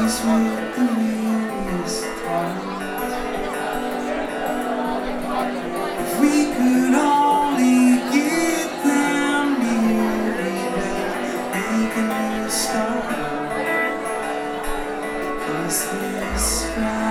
days with the weariest heart. If we could only get them near, we'd make a new start. 'Cause this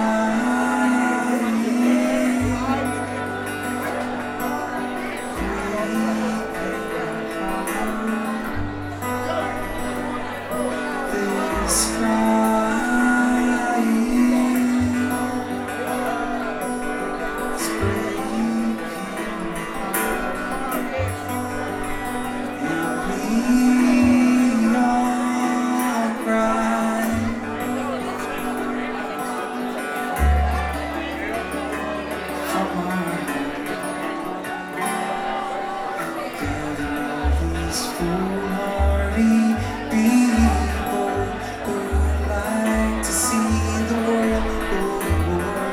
foolhardy people who would like to see the world go to war.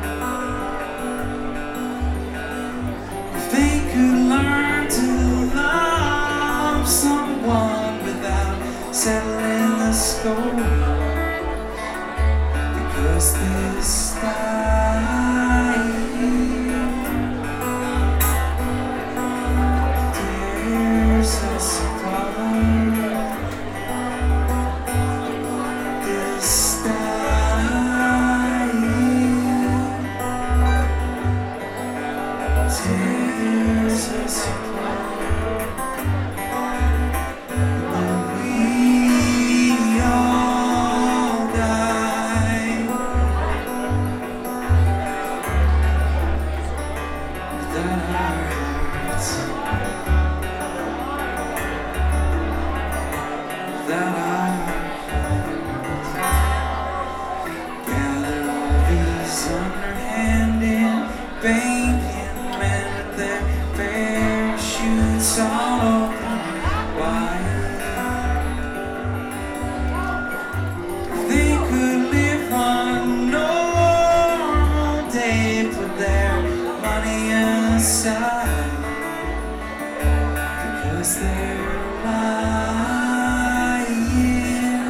If they could learn to love someone without settling the score, because this life tears us apart. This life tears us apart. When we all die without our hearts, without our hearts. Gather all these underhanded banking men with their parachutes all open wide. If they could live one normal day, put their money aside, because they're lying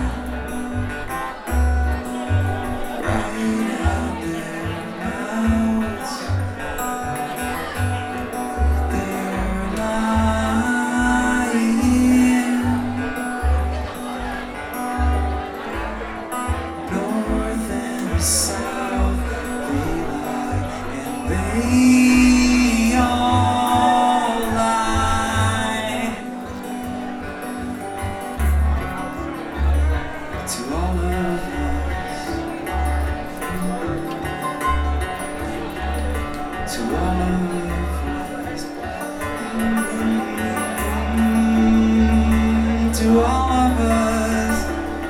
right out their mouths. They're lying north and south. They lie and they all lie to all of us, to all of us, to all of us.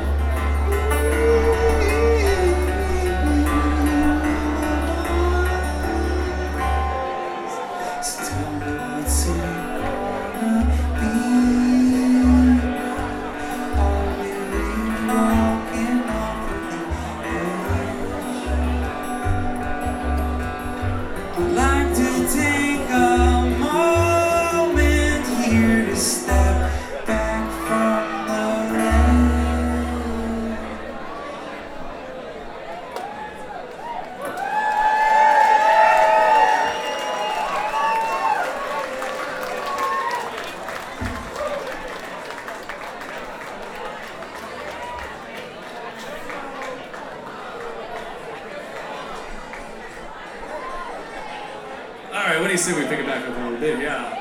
So tell me, what's it gonna be? Are we really walking off of the edge? I'd like to take a moment here to step back from the ledge. All right, what do you say we pick it back up a little bit? Yeah.